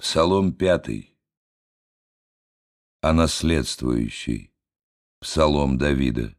Псалом 5. О наследствующей. Псалом Давида.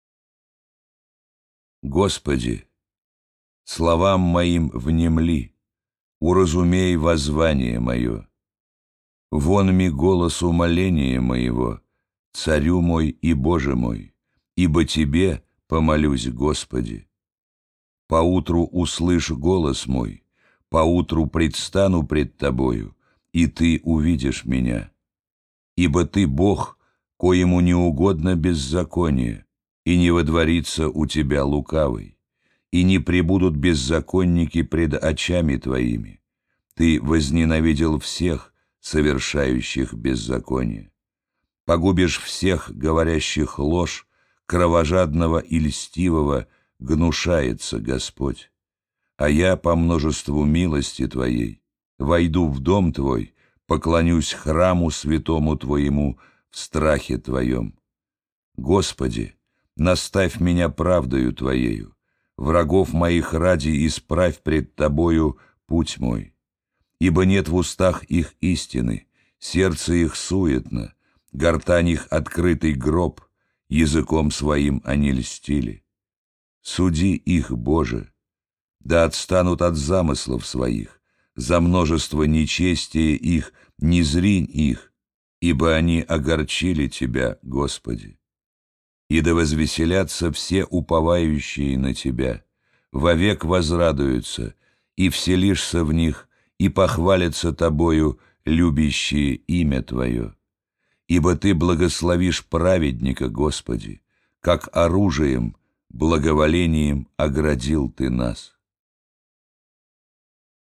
Господи, словам моим внемли, уразумей воззвание мое. Вон ми голос умоления моего, Царю мой и Боже мой, ибо Тебе помолюсь, Господи. Поутру услышь голос мой, поутру предстану пред Тобою, и Ты увидишь меня. Ибо Ты Бог, коему не угодно беззаконие, и не водворится у Тебя лукавый, и не пребудут беззаконники пред очами Твоими. Ты возненавидел всех, совершающих беззаконие. Погубишь всех, говорящих ложь, кровожадного и льстивого гнушается Господь. А я по множеству милости Твоей войду в дом Твой, поклонюсь храму святому Твоему в страхе Твоем. Господи, наставь меня правдою Твоею, врагов моих ради исправь пред Тобою путь мой. Ибо нет в устах их истины, сердце их суетно, гортань их открытый гроб, языком своим они льстили. Суди их, Боже, да отстанут от замыслов своих, за множество нечестия их не зринь их, ибо они огорчили Тебя, Господи. И да возвеселятся все уповающие на Тебя, вовек возрадуются, и вселишься в них, и похвалятся Тобою любящие имя Твое. Ибо Ты благословишь праведника, Господи, как оружием, благоволением оградил Ты нас.